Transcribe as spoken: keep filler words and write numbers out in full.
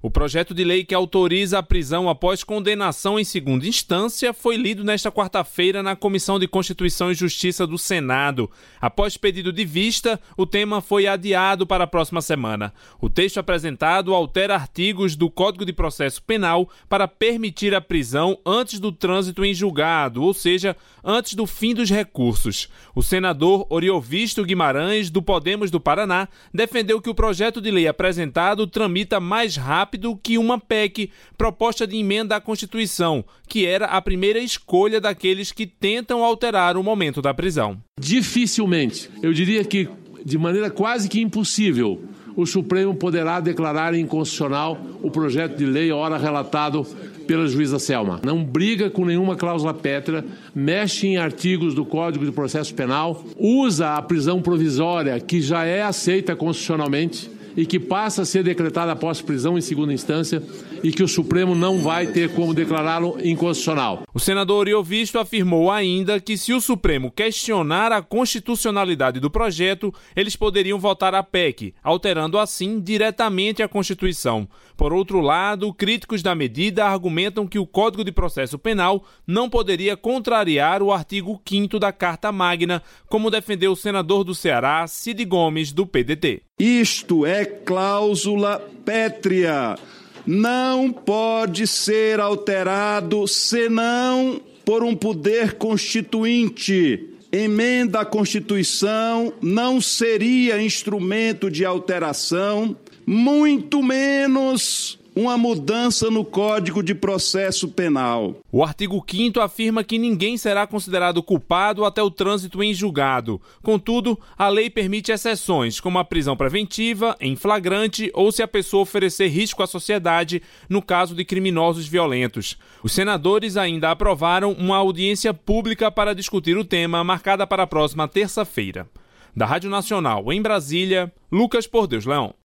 O projeto de lei que autoriza a prisão após condenação em segunda instância foi lido nesta quarta-feira na Comissão de Constituição e Justiça do Senado. Após pedido de vista, o tema foi adiado para a próxima semana. O texto apresentado altera artigos do Código de Processo Penal para permitir a prisão antes do trânsito em julgado, ou seja, antes do fim dos recursos. O senador Oriovisto Guimarães, do Podemos do Paraná, defendeu que o projeto de lei apresentado tramita mais rápido do que uma P E C, proposta de emenda à Constituição, que era a primeira escolha daqueles que tentam alterar o momento da prisão. Dificilmente, eu diria que de maneira quase que impossível, o Supremo poderá declarar inconstitucional o projeto de lei ora relatado pela juíza Selma. Não briga com nenhuma cláusula pétrea, mexe em artigos do Código de Processo Penal, usa a prisão provisória, que já é aceita constitucionalmente, e que passa a ser decretada após prisão em segunda instância e que o Supremo não vai ter como declará-lo inconstitucional. O senador Oriovisto afirmou ainda que se o Supremo questionar a constitucionalidade do projeto, eles poderiam votar a P E C, alterando assim diretamente a Constituição. Por outro lado, críticos da medida argumentam que o Código de Processo Penal não poderia contrariar o artigo quinto da Carta Magna, como defendeu o senador do Ceará, Cid Gomes, do P D T. Isto é cláusula pétrea. Não pode ser alterado senão por um poder constituinte. Emenda à Constituição não seria instrumento de alteração, muito menos uma mudança no Código de Processo Penal. O artigo quinto afirma que ninguém será considerado culpado até o trânsito em julgado. Contudo, a lei permite exceções, como a prisão preventiva, em flagrante ou se a pessoa oferecer risco à sociedade, no caso de criminosos violentos. Os senadores ainda aprovaram uma audiência pública para discutir o tema, marcada para a próxima terça-feira. Da Rádio Nacional, em Brasília, Lucas Por Deus Leão.